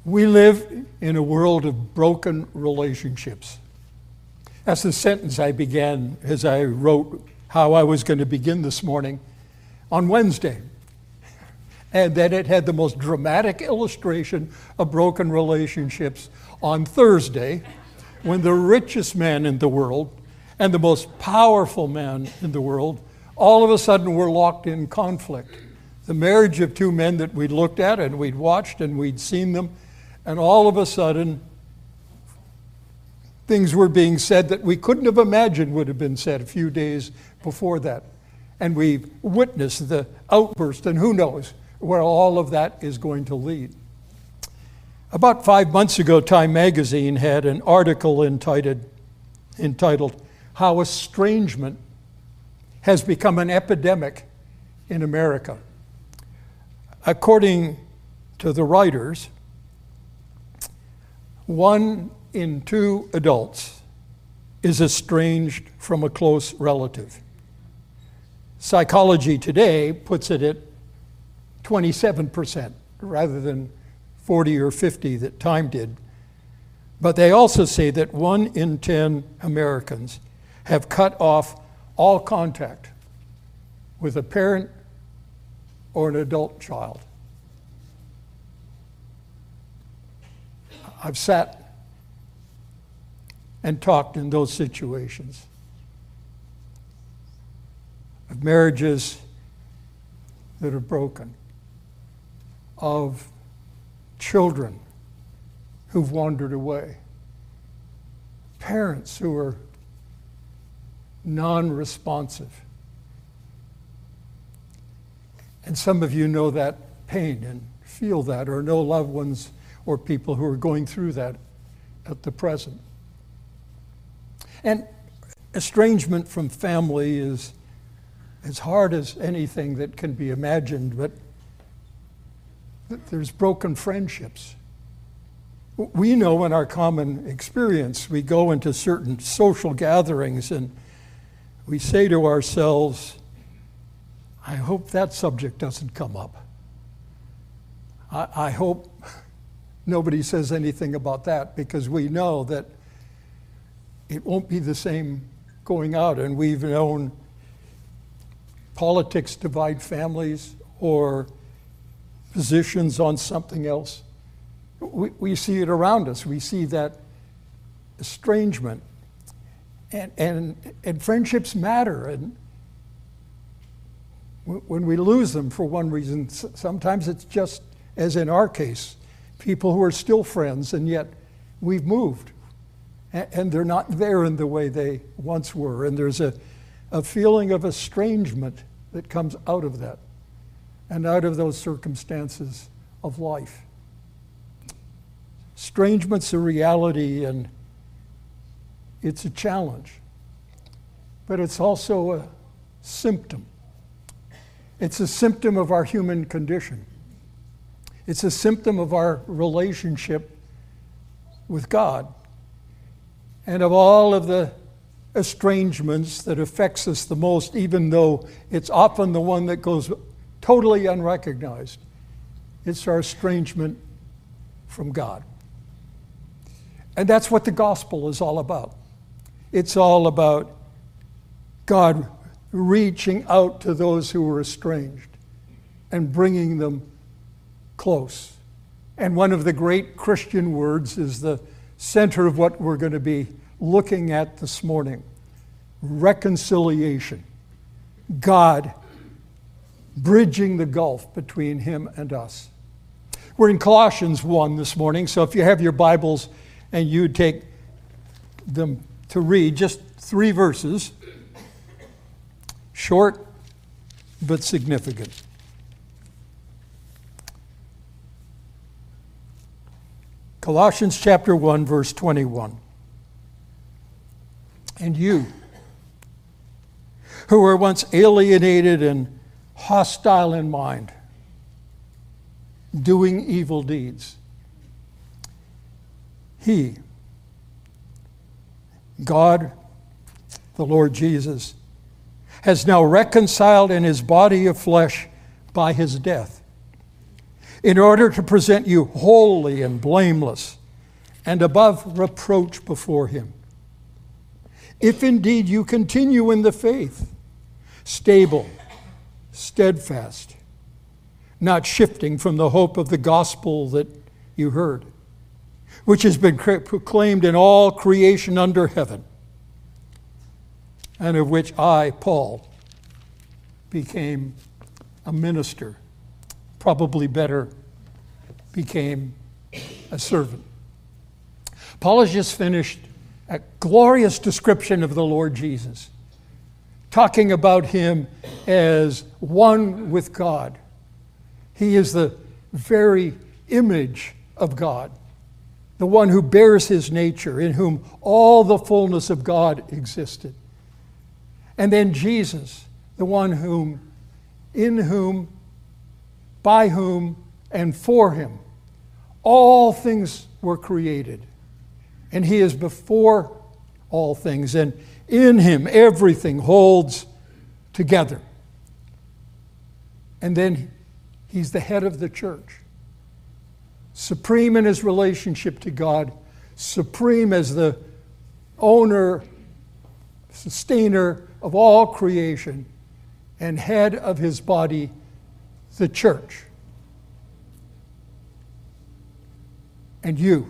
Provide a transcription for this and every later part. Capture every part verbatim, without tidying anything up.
We live in a world of broken relationships. That's the sentence I began as I wrote how I was going to begin this morning on Wednesday. And then it had the most dramatic illustration of broken relationships on Thursday, when the richest man in the world and the most powerful man in the world all of a sudden were locked in conflict. The marriage of two men that we'd looked at and we'd watched and we'd seen them, and all of a sudden things were being said that we couldn't have imagined would have been said a few days before that. And we've witnessed the outburst, and who knows where all of that is going to lead. About five months ago, Time magazine had an article entitled, entitled How Estrangement Has Become an Epidemic in America. According to the writers, one in two adults is estranged from a close relative. Psychology Today puts it at twenty-seven percent rather than forty or fifty that Time did. But they also say that one in ten Americans have cut off all contact with a parent or an adult child. I've sat and talked in those situations of marriages that are broken, of children who've wandered away, parents who are non-responsive. And some of you know that pain and feel that, or know loved ones or people who are going through that at the present. And estrangement from family is as hard as anything that can be imagined, but there's broken friendships. We know in our common experience, we go into certain social gatherings and we say to ourselves, I hope that subject doesn't come up. I, I hope nobody says anything about that, because we know that it won't be the same going out. And we've known politics divide families, or positions on something else. We, we see it around us. We see that estrangement. And, and, and friendships matter. And when we lose them for one reason, sometimes it's just, as in our case, people who are still friends, and yet we've moved. And they're not there in the way they once were. And there's a, a feeling of estrangement that comes out of that, and out of those circumstances of life. Estrangement's a reality, and it's a challenge. But it's also a symptom. It's a symptom of our human condition. It's a symptom of our relationship with God, and of all of the estrangements that affects us the most, even though it's often the one that goes totally unrecognized. It's our estrangement from God. And that's what the gospel is all about. It's all about God reaching out to those who were estranged and bringing them close. And one of the great Christian words is the center of what we're going to be looking at this morning: reconciliation. God bridging the gulf between him and us. We're in Colossians one this morning, so if you have your Bibles and you take them to read, just three verses, short but significant. Colossians chapter one, verse twenty-one. And you, who were once alienated and hostile in mind, doing evil deeds, He, God, the Lord Jesus, has now reconciled in his body of flesh by his death, in order to present you holy and blameless and above reproach before him. If indeed you continue in the faith, stable, steadfast, not shifting from the hope of the gospel that you heard, which has been proclaimed in all creation under heaven, and of which I, Paul, became a minister, probably better, became a servant. Paul has just finished a glorious description of the Lord Jesus, talking about him as one with God. He is the very image of God, the one who bears his nature, in whom all the fullness of God existed. And then Jesus, the one whom, in whom, by whom, and for him, all things were created. And he is before all things, and in him everything holds together. And then he's the head of the church, supreme in his relationship to God, supreme as the owner, sustainer of all creation, and head of his body, the church. And you.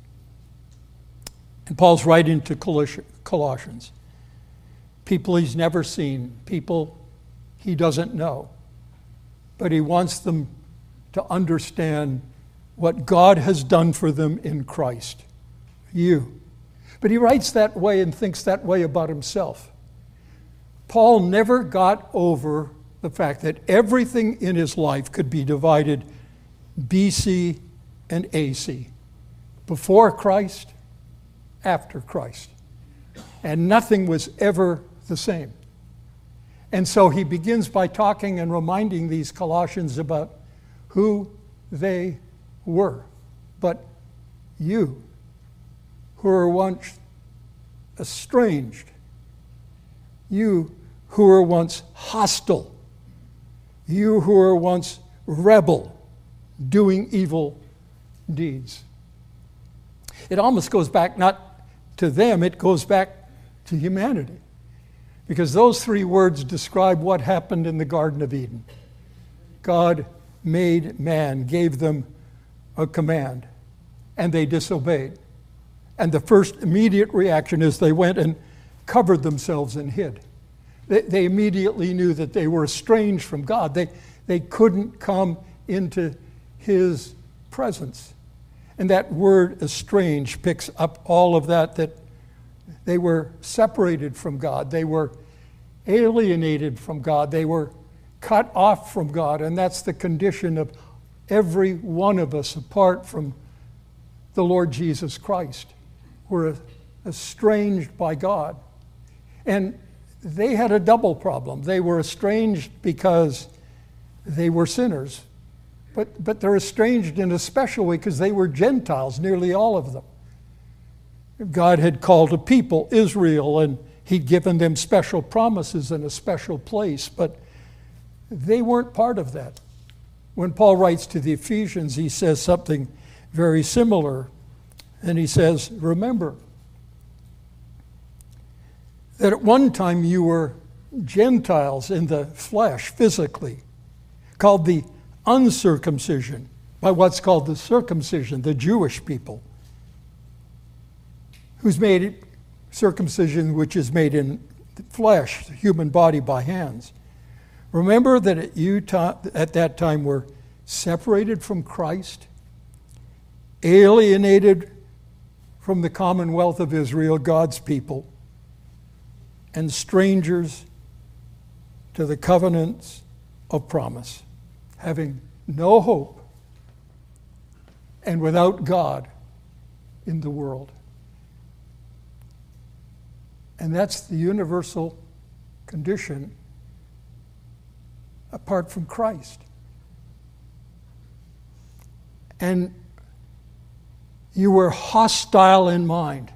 And Paul's writing to Colossians, people he's never seen, people he doesn't know, but he wants them to understand what God has done for them in Christ. You. But he writes that way and thinks that way about himself. Paul never got over the fact that everything in his life could be divided B C and A C. Before Christ, after Christ. And nothing was ever the same. And so he begins by talking and reminding these Colossians about who they were. But you, who were once estranged, you who were once hostile, you who were once rebel, doing evil deeds. It almost goes back not to them, it goes back to humanity. Because those three words describe what happened in the Garden of Eden. God made man, gave them a command, and they disobeyed. And the first immediate reaction is they went and covered themselves and hid. They, they immediately knew that they were estranged from God. They, they couldn't come into his presence. And that word estranged picks up all of that, that they were separated from God. They were alienated from God. They were cut off from God. And that's the condition of every one of us apart from the Lord Jesus Christ. We're estranged by God. And they had a double problem. They were estranged because they were sinners. But, but they're estranged in a special way because they were Gentiles, nearly all of them. God had called a people, Israel, and he'd given them special promises in a special place, but they weren't part of that. When Paul writes to the Ephesians, he says something very similar, and he says, remember that at one time you were Gentiles in the flesh, physically, called the uncircumcision by what's called the circumcision, the Jewish people, who's made it circumcision which is made in flesh, the human body by hands. Remember that at you ta- at that time were separated from Christ, alienated from the commonwealth of Israel, God's people, and strangers to the covenants of promise, having no hope and without God in the world. And that's the universal condition apart from Christ. And you were hostile in mind.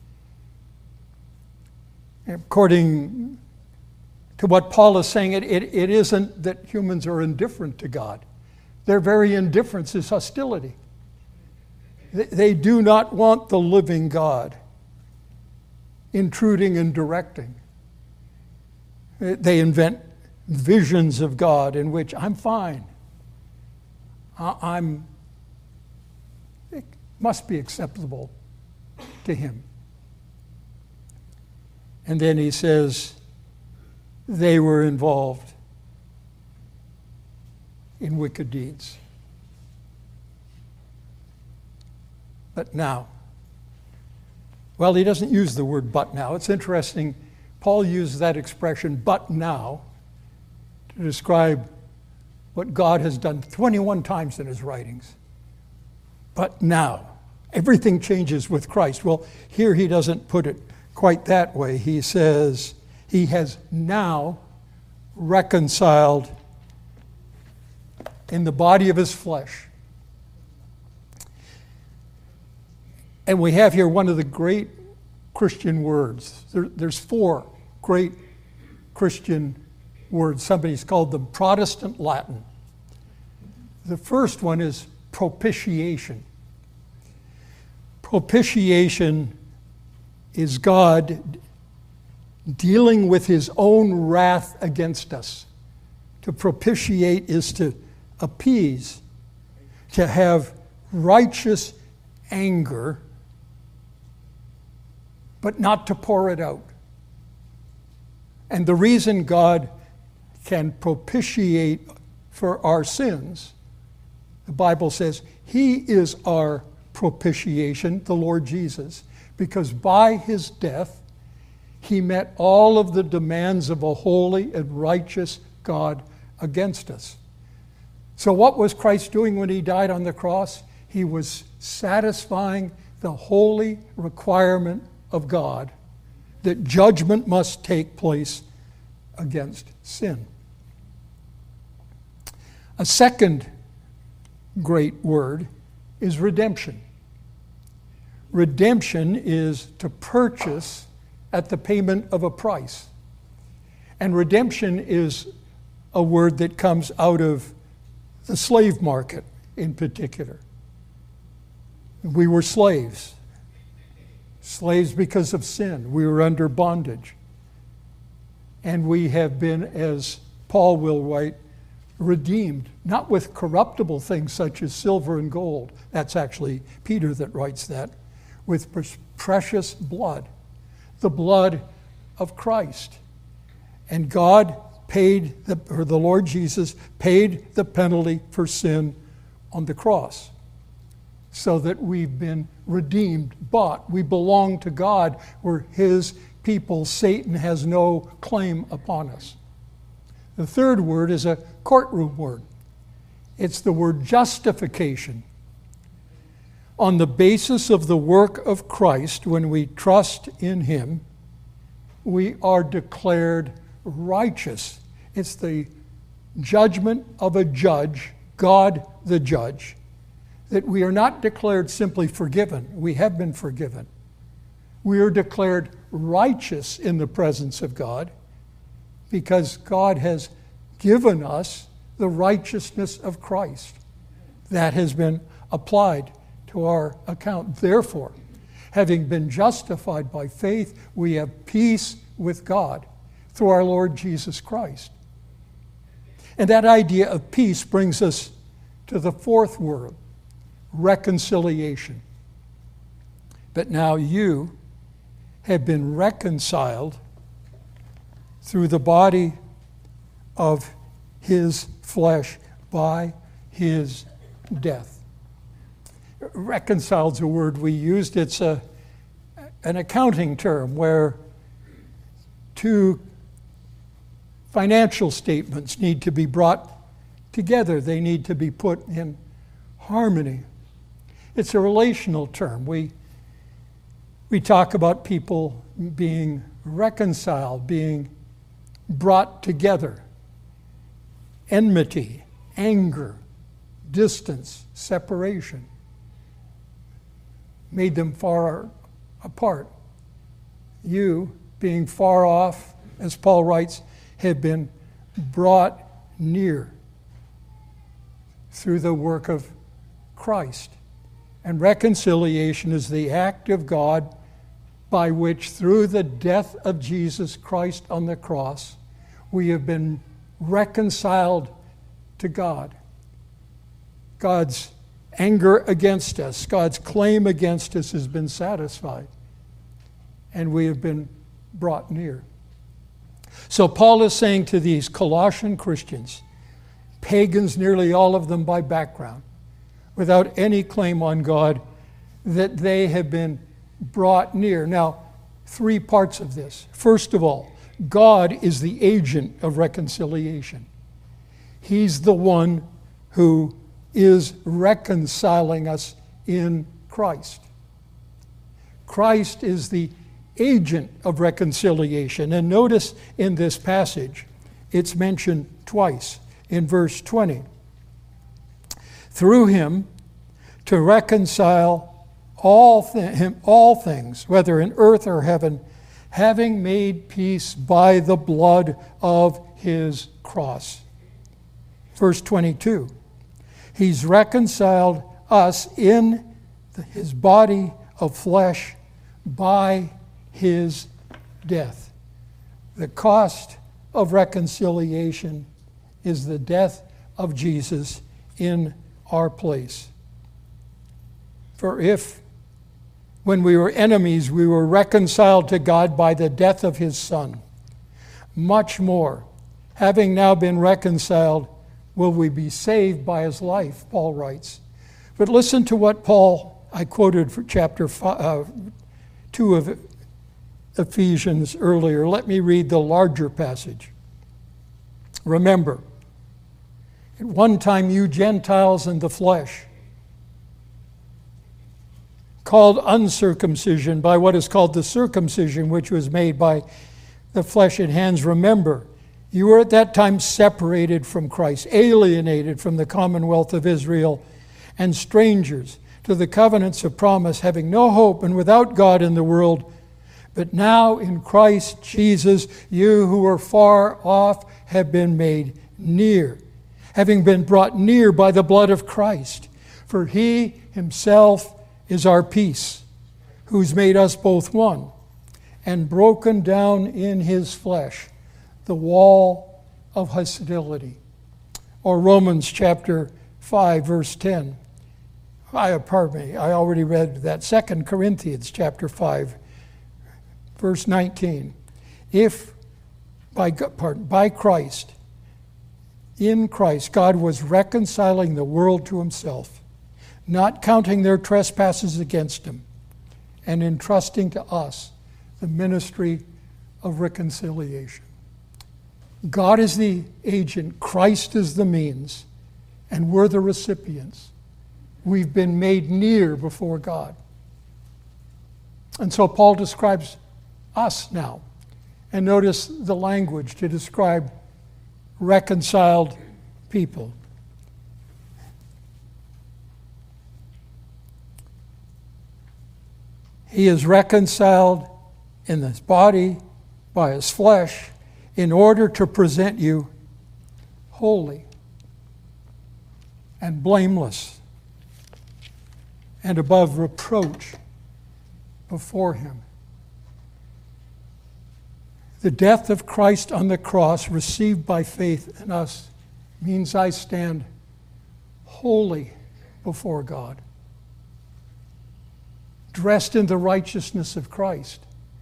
According to what Paul is saying, it, it, it isn't that humans are indifferent to God. Their very indifference is hostility. They do not want the living God intruding and directing. They invent visions of God in which I'm fine. I'm, it must be acceptable to him. And then he says they were involved in wicked deeds. But now, well, he doesn't use the word but now. It's interesting. Paul uses that expression, but now, to describe what God has done twenty-one times in his writings. But now, everything changes with Christ. Well, here he doesn't put it quite that way. He says he has now reconciled in the body of his flesh. And we have here one of the great Christian words. There, there's four great Christian words. Somebody's called them Protestant Latin. The first one is propitiation. Propitiation is God dealing with his own wrath against us. To propitiate is to appease, to have righteous anger, but not to pour it out. And the reason God can propitiate for our sins, the Bible says he is our propitiation, the Lord Jesus, because by his death he met all of the demands of a holy and righteous God against us. So what was Christ doing when he died on the cross? He was satisfying the holy requirement of God that judgment must take place against sin. A second great word is redemption. Redemption is to purchase at the payment of a price. And redemption is a word that comes out of the slave market in particular. We were slaves. Slaves because of sin. We were under bondage. And we have been, as Paul will write, redeemed, not with corruptible things such as silver and gold. That's actually Peter that writes that. With precious blood, the blood of Christ. And God paid, the, or the Lord Jesus paid the penalty for sin on the cross, so that we've been redeemed, bought. We belong to God. We're his people. Satan has no claim upon us. The third word is a courtroom word. It's the word justification. On the basis of the work of Christ, when we trust in him, we are declared righteous. It's the judgment of a judge, God the judge, that we are not declared simply forgiven. We have been forgiven. We are declared righteous in the presence of God because God has given us the righteousness of Christ. That has been applied to our account. Therefore, having been justified by faith, we have peace with God through our Lord Jesus Christ. And that idea of peace brings us to the fourth word, reconciliation. But now you have been reconciled through the body of his flesh by his death. Reconciled is a word we used. It's a, an accounting term where two financial statements need to be brought together. They need to be put in harmony. It's a relational term. We, we talk about people being reconciled, being brought together. Enmity, anger, distance, separation made them far apart. You, being far off, as Paul writes, have been brought near through the work of Christ. And reconciliation is the act of God by which, through the death of Jesus Christ on the cross, we have been reconciled to God. God's anger against us, God's claim against us has been satisfied, and we have been brought near. So Paul is saying to these Colossian Christians, pagans, nearly all of them by background, without any claim on God, that they have been brought near. Now, three parts of this. First of all, God is the agent of reconciliation. He's the one who is reconciling us in Christ. Christ is the agent of reconciliation. And notice in this passage, it's mentioned twice. In verse twenty, through him to reconcile all, th- him, all things, whether in earth or heaven, having made peace by the blood of his cross. Verse twenty-two, he's reconciled us in the, his body of flesh by his death. The cost of reconciliation is the death of Jesus in our place. For if, when we were enemies, we were reconciled to God by the death of his Son, much more, having now been reconciled, will we be saved by his life, Paul writes. But listen to what Paul, I quoted for chapter five, uh, two of Ephesians earlier. Let me read the larger passage. Remember, at one time you Gentiles in the flesh, called uncircumcision by what is called the circumcision, which was made by the flesh and hands. Remember, you were at that time separated from Christ, alienated from the commonwealth of Israel, and strangers to the covenants of promise, having no hope and without God in the world. But now in Christ Jesus, you who were far off have been made near, having been brought near by the blood of Christ. For he himself is our peace, who's made us both one, and broken down in his flesh the wall of hostility. Or Romans chapter five, verse ten. I, pardon me, I already read that. Second Corinthians chapter five, verse nineteen. If by, pardon, by Christ, in Christ, God was reconciling the world to himself, not counting their trespasses against him, and entrusting to us the ministry of reconciliation. God is the agent, Christ is the means, and we're the recipients. We've been made near before God. And so Paul describes us now. And notice the language to describe reconciled people. He is reconciled in his body by his flesh in order to present you holy and blameless and above reproach before him. The death of Christ on the cross, received by faith in us, means I stand holy before God, dressed in the righteousness of Christ.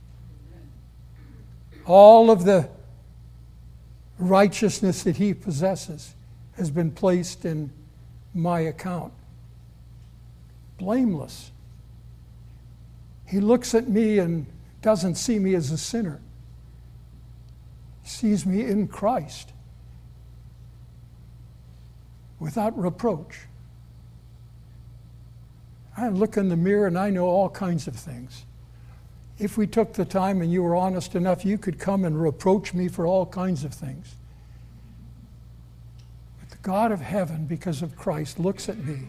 All of the righteousness that he possesses has been placed in my account. Blameless. He looks at me and doesn't see me as a sinner. He sees me in Christ, without reproach. I look in the mirror and I know all kinds of things. If we took the time and you were honest enough, you could come and reproach me for all kinds of things. But the God of heaven, because of Christ, looks at me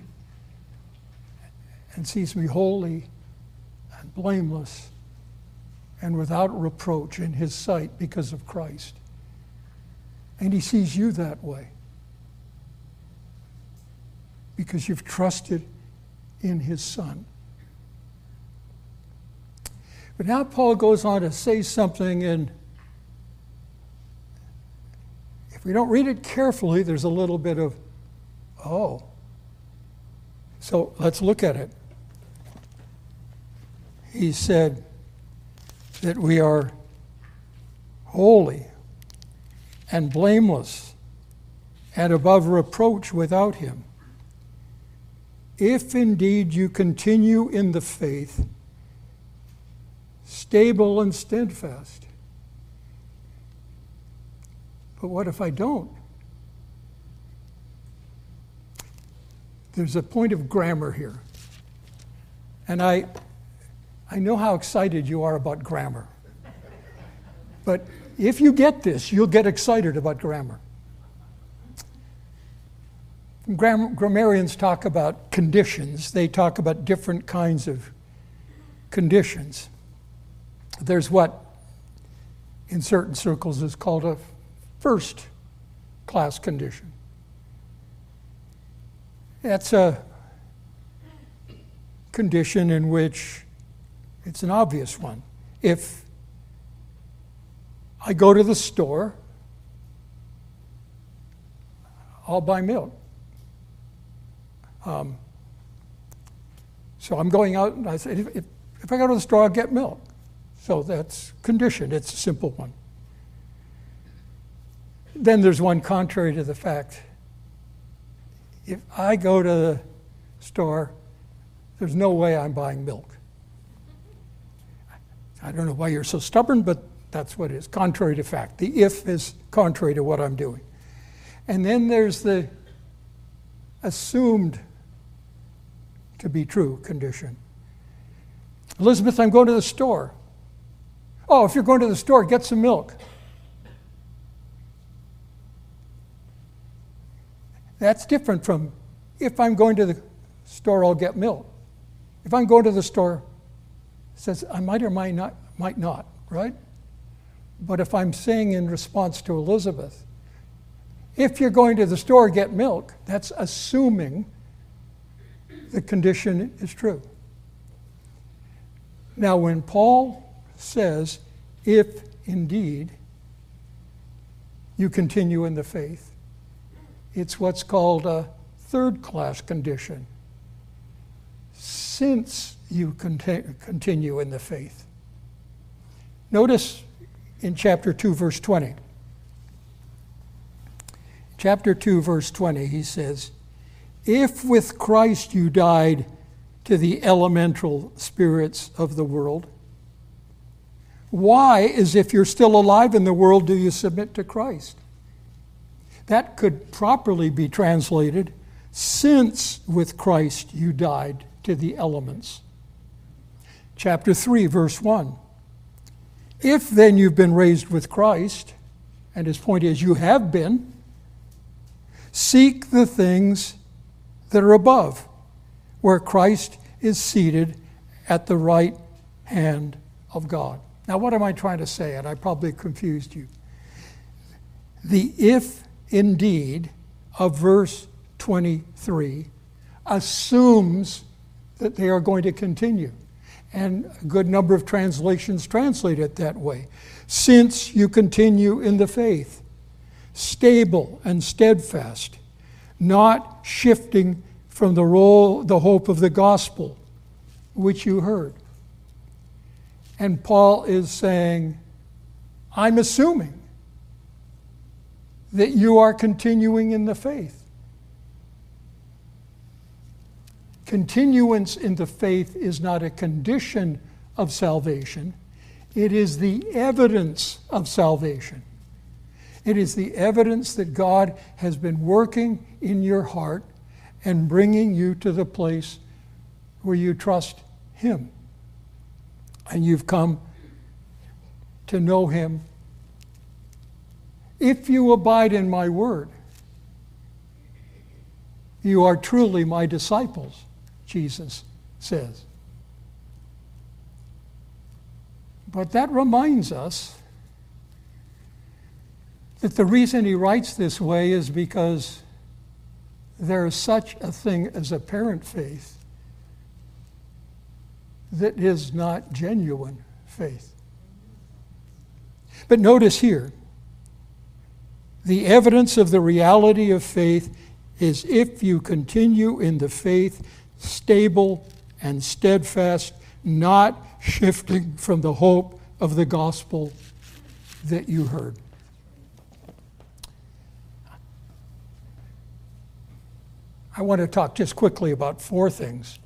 and sees me holy and blameless and without reproach in his sight because of Christ. And he sees you that way. because you've trusted in his Son. But now Paul goes on to say something, and if we don't read it carefully, there's a little bit of, oh. So let's look at it. He said that we are holy and blameless and above reproach without him, if indeed you continue in the faith, stable and steadfast. But what if I don't? There's a point of grammar here. And I, I know how excited you are about grammar. But if you get this, you'll get excited about grammar. Gram- grammarians talk about conditions. They talk about different kinds of conditions. There's what, in certain circles, is called a first-class condition. That's a condition in which it's an obvious one. If I go to the store, I'll buy milk. Um, so I'm going out, and I say, if, if I go to the store, I'll get milk. So that's conditioned. It's a simple one. Then there's one contrary to the fact. If I go to the store, there's no way I'm buying milk. I don't know why you're so stubborn, but that's what it is, contrary to fact. The if is contrary to what I'm doing. And then there's the assumed to be true condition. Elizabeth, I'm going to the store. Oh, if you're going to the store, get some milk. That's different from if I'm going to the store, I'll get milk. If I'm going to the store, it says I might or might not, might not, right? But if I'm saying in response to Elizabeth, if you're going to the store, get milk, that's assuming the condition is true. Now, when Paul says, if indeed you continue in the faith, it's what's called a third-class condition. Since you conti- continue in the faith. Notice in chapter two, verse twenty. Chapter two, verse twenty, he says, if with Christ you died to the elemental spirits of the world, why, as if you're still alive in the world, do you submit to Christ? That could properly be translated, since with Christ you died to the elements. Chapter three, verse one. If then you've been raised with Christ, and his point is you have been, seek the things that are above, where Christ is seated at the right hand of God. Now, what am I trying to say? And I probably confused you. The if indeed of verse twenty-three assumes that they are going to continue. And a good number of translations translate it that way. Since you continue in the faith, stable and steadfast, not shifting from the role, the hope of the gospel, which you heard. And Paul is saying, I'm assuming that you are continuing in the faith. Continuance in the faith is not a condition of salvation. It is the evidence of salvation. It is the evidence that God has been working in your heart and bringing you to the place where you trust him. And you've come to know him. If you abide in my word, you are truly my disciples, Jesus says. But that reminds us that the reason he writes this way is because there is such a thing as apparent faith that is not genuine faith. But notice here, the evidence of the reality of faith is if you continue in the faith, stable and steadfast, not shifting from the hope of the gospel that you heard. I want to talk just quickly about four things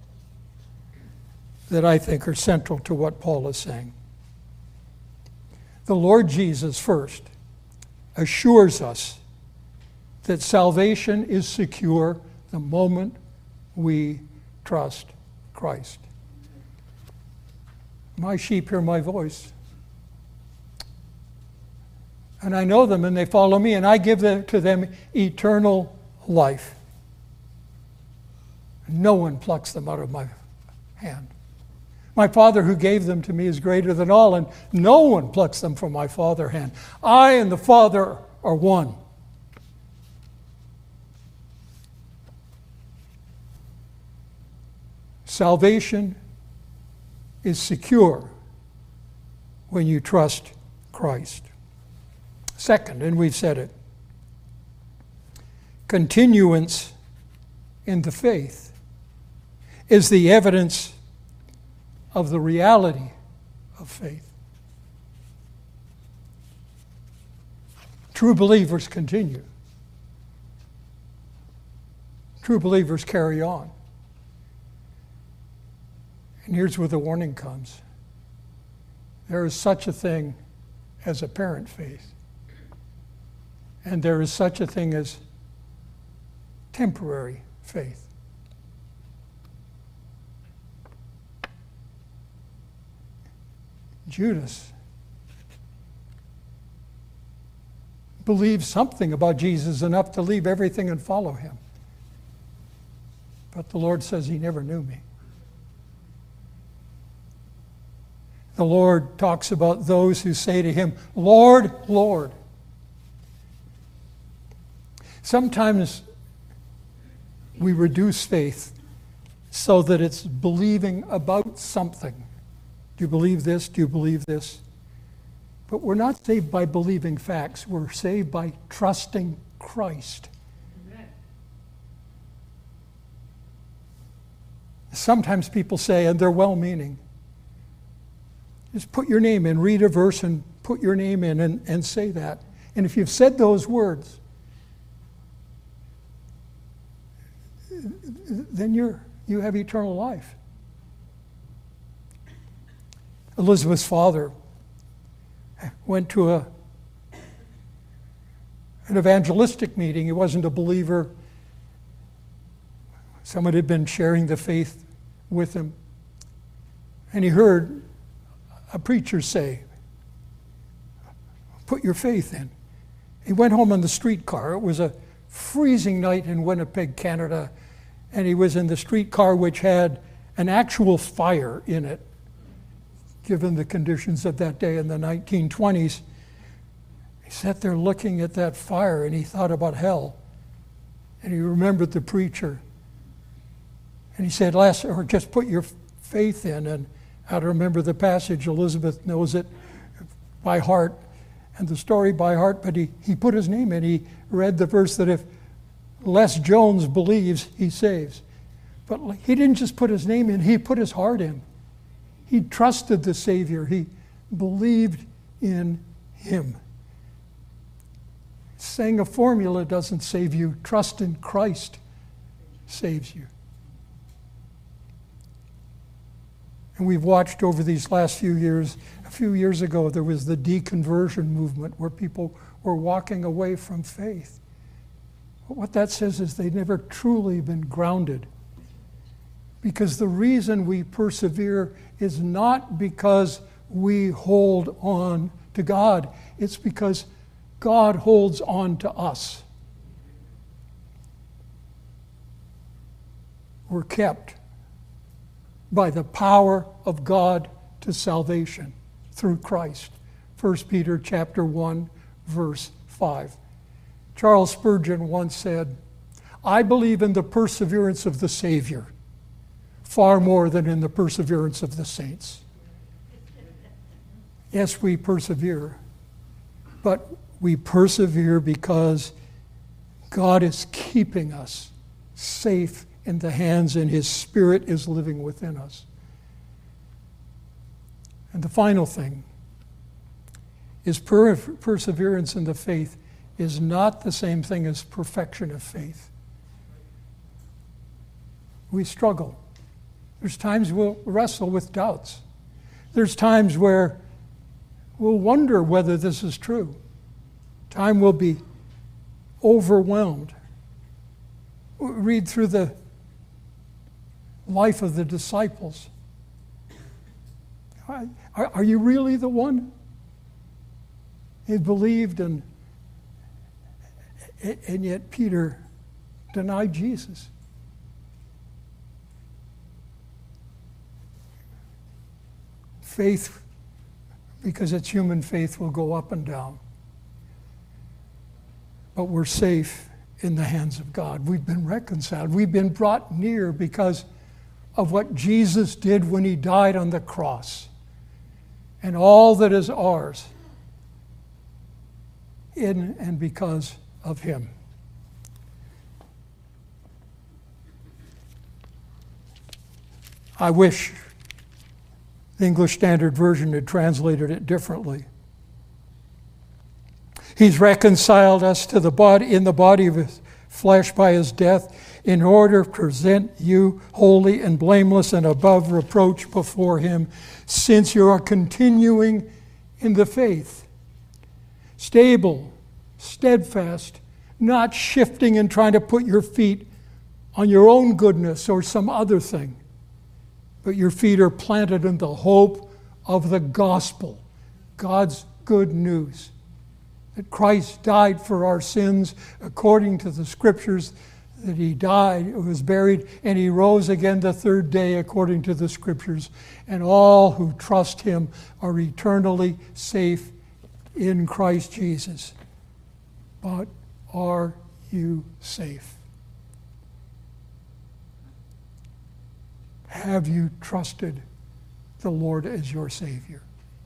that I think are central to what Paul is saying. The Lord Jesus, first, assures us that salvation is secure the moment we trust Christ. My sheep hear my voice, and I know them, and they follow me, and I give them, to them eternal life. No one plucks them out of my hand. My Father who gave them to me is greater than all, and no one plucks them from my Father's hand. I and the Father are one. Salvation is secure when you trust Christ. Second, and we've said it, continuance in the faith is the evidence of the reality of faith. True believers continue. True believers carry on. And here's where the warning comes. There is such a thing as apparent faith. And there is such a thing as temporary faith. Judas believed something about Jesus enough to leave everything and follow him. But the Lord says he never knew me. The Lord talks about those who say to him, Lord, Lord. Sometimes we reduce faith so that it's believing about something. Do you believe this? Do you believe this? But we're not saved by believing facts. We're saved by trusting Christ. Amen. Sometimes people say, and they're well-meaning, just put your name in, read a verse and put your name in and, and say that. And if you've said those words, then you're, you have eternal life. Elizabeth's father went to a, an evangelistic meeting. He wasn't a believer. Someone had been sharing the faith with him. And he heard a preacher say, put your faith in. He went home on the streetcar. It was a freezing night in Winnipeg, Canada, and he was in the streetcar which had an actual fire in it, given the conditions of that day in the nineteen twenties. He sat there looking at that fire and he thought about hell. And he remembered the preacher. And he said, Last, or just put your faith in. And I remember the passage. Elizabeth knows it by heart and the story by heart, but he, he put his name in. He read the verse that if Les Jones believes, he saves. But he didn't just put his name in, he put his heart in. He trusted the Savior. He believed in him. Saying a formula doesn't save you. Trust in Christ saves you. And we've watched over these last few years. A few years ago, there was the deconversion movement where people were walking away from faith. But what that says is they've never truly been grounded. Because the reason we persevere is not because we hold on to God. It's because God holds on to us. We're kept by the power of God to salvation through Christ. First Peter chapter one, verse five. Charles Spurgeon once said, I believe in the perseverance of the Savior far more than in the perseverance of the saints. Yes, we persevere, but we persevere because God is keeping us safe in the hands, and His Spirit is living within us. And the final thing is per- perseverance in the faith is not the same thing as perfection of faith. We struggle. There's times we'll wrestle with doubts. There's times where we'll wonder whether this is true. Time will be overwhelmed. Read through the life of the disciples. Are, are you really the one? He believed, and, and yet Peter denied Jesus. Faith, because it's human faith, will go up and down. But we're safe in the hands of God. We've been reconciled. We've been brought near because of what Jesus did when He died on the cross. And all that is ours in and because of Him. I wish the English Standard Version had translated it differently. He's reconciled us to the body in the body of His flesh by His death in order to present you holy and blameless and above reproach before Him, since you are continuing in the faith. Stable, steadfast, not shifting and trying to put your feet on your own goodness or some other thing, but your feet are planted in the hope of the gospel, God's good news. That Christ died for our sins according to the Scriptures, that He died, was buried, and He rose again the third day according to the Scriptures. And all who trust Him are eternally safe in Christ Jesus. But are you safe? Have you trusted the Lord as your Savior?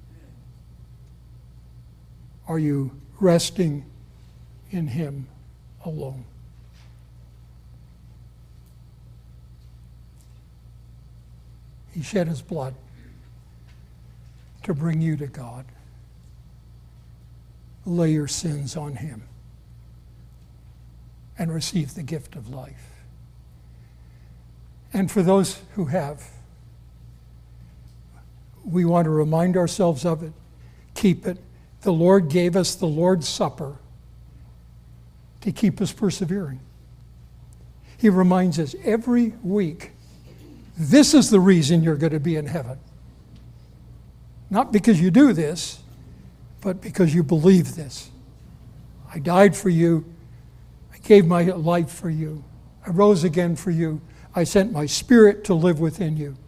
Are you resting in Him alone? He shed His blood to bring you to God. Lay your sins on Him and receive the gift of life. And for those who have, we want to remind ourselves of it, keep it. The Lord gave us the Lord's Supper to keep us persevering. He reminds us every week, this is the reason you're going to be in heaven. Not because you do this, but because you believe this. I died for you. I gave my life for you. I rose again for you. I sent my Spirit to live within you.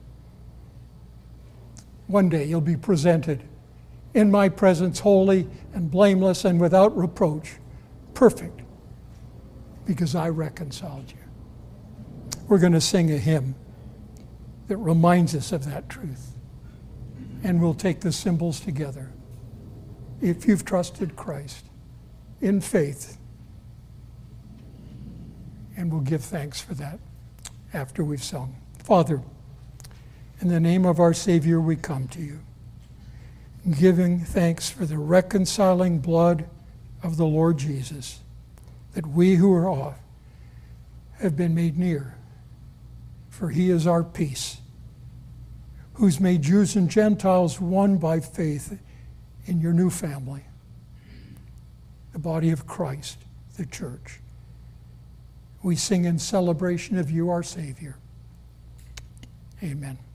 One day you'll be presented in my presence, holy and blameless and without reproach, perfect, because I reconciled you. We're going to sing a hymn that reminds us of that truth. And we'll take the symbols together. If you've trusted Christ in faith, and we'll give thanks for that after we've sung. Father, in the name of our Savior, we come to you, giving thanks for the reconciling blood of the Lord Jesus, that we who are off have been made near, for He is our peace, who's made Jews and Gentiles one by faith in your new family, the body of Christ, the church. We sing in celebration of you, our Savior. Amen.